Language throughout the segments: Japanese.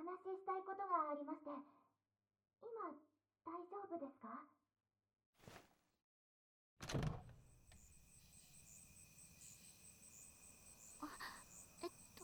話ししたいことがありまして、今、大丈夫ですか？ えっと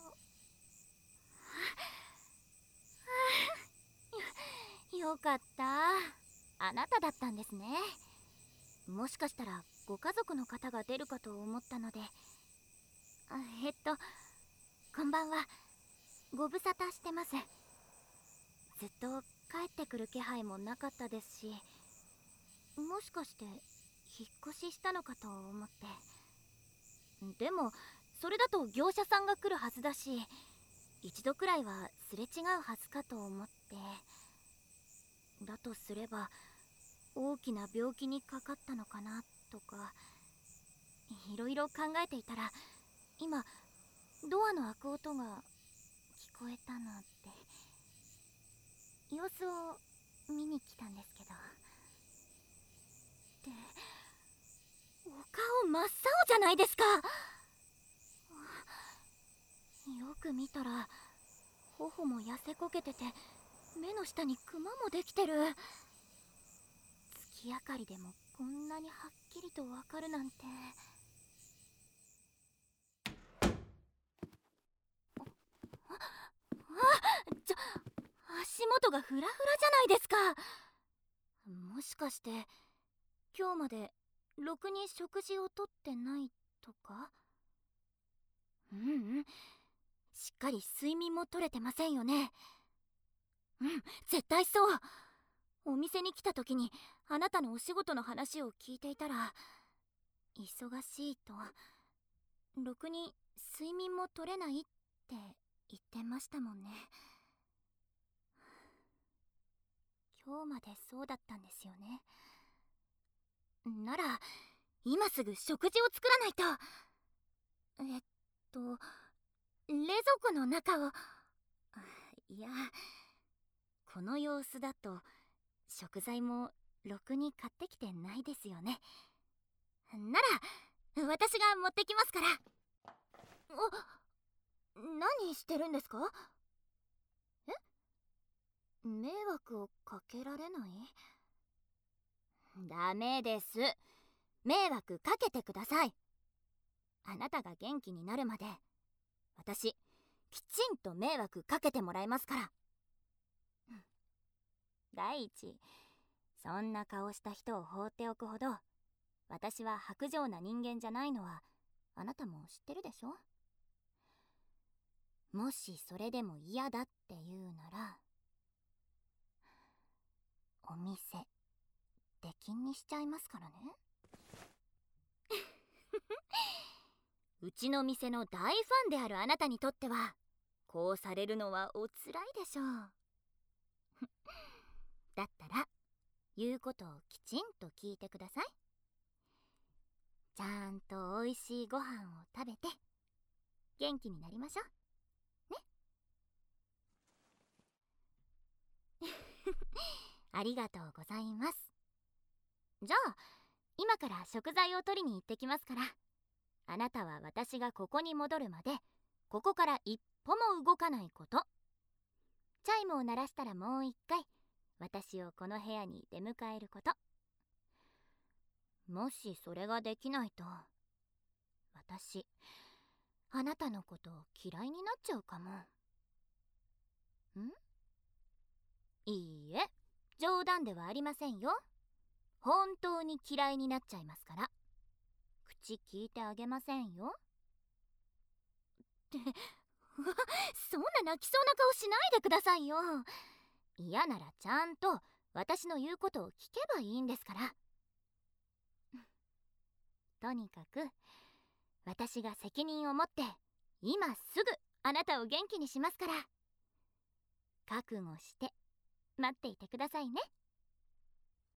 よかった。あなただったんですね。もしかしたらご家族の方が出るかと思ったので。あえっとこんばんは。ご無沙汰してます。ずっと帰ってくる気配もなかったですし、もしかして引っ越ししたのかと思って。でもそれだと業者さんが来るはずだし、一度くらいはすれ違うはずかと思って。だとすれば大きな病気にかかったのかなとか、いろいろ考えていたら、今ドアの開く音が聞こえたので、様子を見に来たんですけど。で、お顔真っ青じゃないですか。よく見たら頬も痩せこけてて、目の下にクマもできてる。月明かりでもこんなにはっきりとわかるなんて。足元がフラフラじゃないですか。もしかして今日までろくに食事をとってないとか？うん、しっかり睡眠も取れてませんよね。絶対そう。お店に来た時にあなたのお仕事の話を聞いていたら、忙しいと、ろくに睡眠も取れないって言ってましたもんね。今日までそうだったんですよね。なら今すぐ食事を作らないと。冷蔵庫の中を。いや、この様子だと食材もろくに買ってきてないですよね。なら私が持ってきますから。何してるんですか？迷惑をかけられない？ダメです。迷惑かけてください。あなたが元気になるまで私きちんと迷惑かけてもらいますから。第一、そんな顔した人を放っておくほど私は薄情な人間じゃないのはあなたも知ってるでしょ。もしそれでも嫌だって言うなら、お店出禁にしちゃいますからね。うちの店の大ファンであるあなたにとってはこうされるのはおつらいでしょう。だったら言うことをきちんと聞いてください。ちゃんとおいしいご飯を食べて元気になりましょうね。ありがとうございます。じゃあ今から食材を取りに行ってきますから、あなたは私がここに戻るまでここから一歩も動かないこと。チャイムを鳴らしたらもう一回私をこの部屋に出迎えること。もしそれができないと、私あなたのことを嫌いになっちゃうかも。いいえ、冗談ではありませんよ。本当に嫌いになっちゃいますから。口聞いてあげませんよ。ってそんな泣きそうな顔しないでくださいよ。嫌ならちゃんと私の言うことを聞けばいいんですから。とにかく私が責任を持って今すぐあなたを元気にしますから、覚悟して待っていてくださいね。